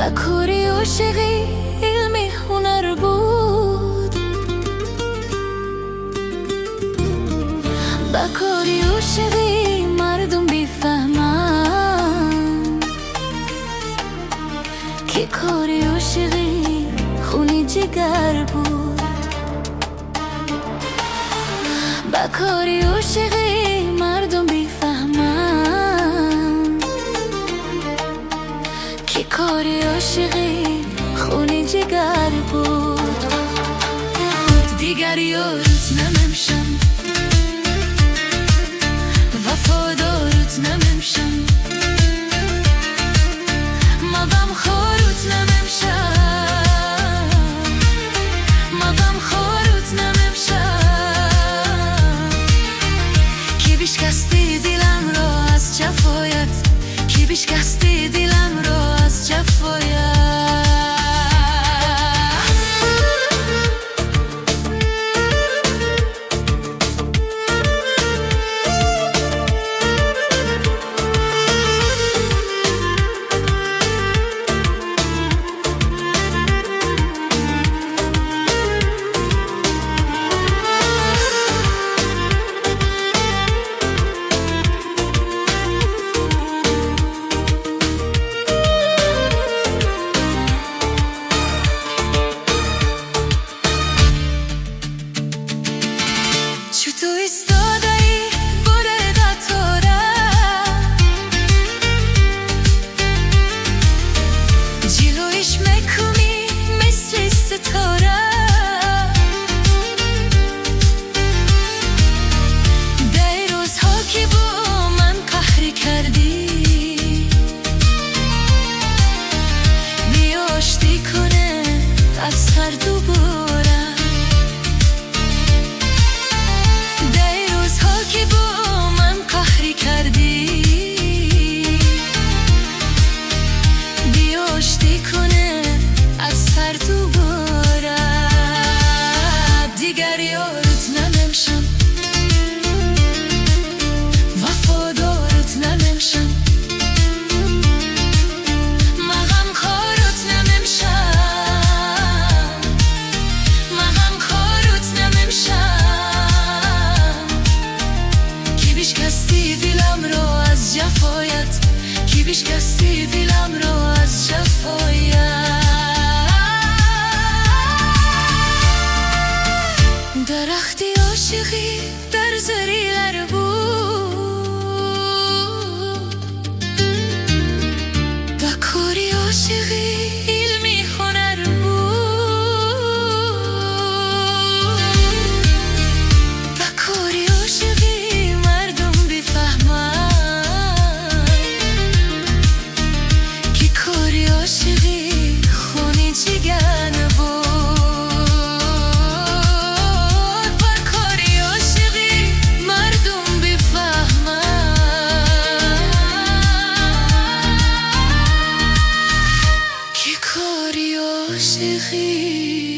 بکاری عاشقی علمی هنر بود، بکاری عاشقی مردم بیفهمن که کاری عاشقی خونی جگر بود. بکاری عاشقی مردم بیفهمن که کاری عاشقی خونی جگر بود. دیگر یارت نممشم، وفادارت نممشم، مغم خارت نممشم، مغم خارت نممشم که بیشکستی دلم را از جفایت، که بیشکستی دلم را از جفایت. تو ایستاده‌ای بوده دتاره، جلویش میکنی مثل ستاره، در روزها که با من قهر کردی بیاشتی کنه از سر دوباره. که با من قهری کردی بیاشتی کنه از سر دوباره. دیگر یارت نممشم، وفادارت نممشم، مغم خارت نممشم، مغم خارت نممشم که بیشکستی دلم را از جفایت، که بیشکستی دلم را از جفایت. درختی عاشقی در زریلر بود، بکاری عاشقی علمی هنر بود، بکاری عاشقی مردم بیفهمن که کاری عاشقی خونی جگر بود. بکاری عاشقی مردم بیفهمن که کاری عاشقی